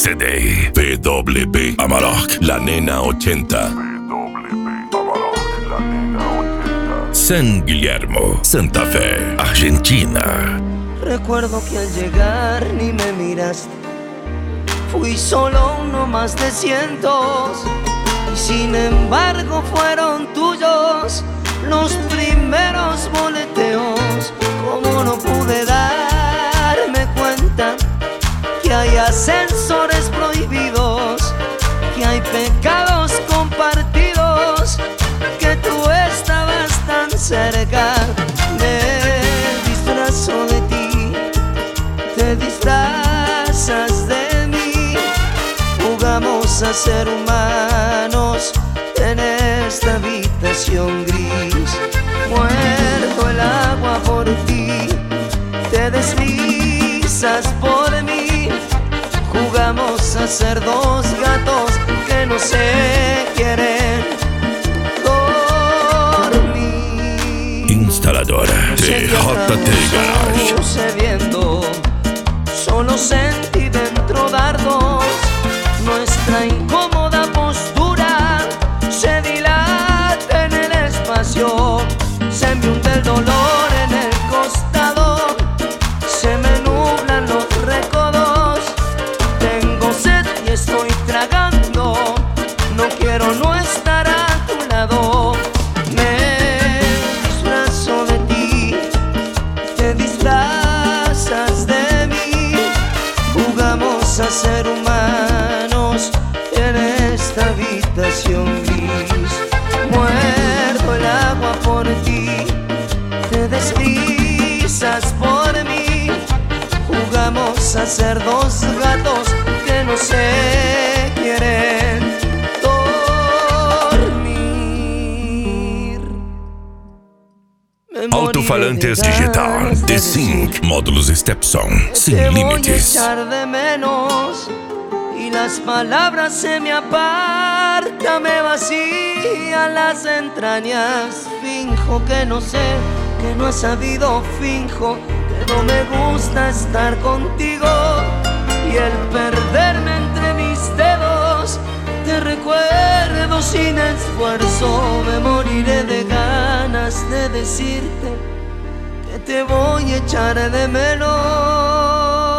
CD PW Amarok, la nena 80. San Guillermo, Santa Fe, Argentina. Recuerdo que al llegar ni me miraste. Fui solo uno más de cientos, y sin embargo fueron tuyos los primeros boleteos. Como no pude darme cuenta que hay ascensores prohibidos, que hay pecados compartidos, que tú estabas tan cerca. Me disfrazo de ti, te disfrazas de mí. Jugamos a ser humanos en esta habitación gris. Muerto el agua por ti, te deslizas por mí. Jugamos a ser dos gatos que no se quieren dormir. Instaladora TJT Garage. Viendo, solo sentí dentro dardos. Nuestra incómoda postura se dilata en el espacio. Se me hunde el dolor en el costado, se me nublan los recodos. Tengo sed y estoy tragando, no quiero no estar a tu lado. Me disfrazo de ti, te disfrazas de mí. Jugamos a ser humanos en esta habitación gris. Muerto el agua por ti, te deslizas por mí. Jugamos a ser dos gatos que no se quieren dormir. Alto-falantes digital D-Sync, módulos Stepson, sin límites. Te voy a echar de menos y las palabras se me apartan, me vacían las entrañas. Finjo que no sé, que no he sabido, finjo que no me gusta estar contigo. Y el perderme entre mis dedos, te recuerdo sin esfuerzo. Me moriré de ganas de decirte que te voy a echar de menos.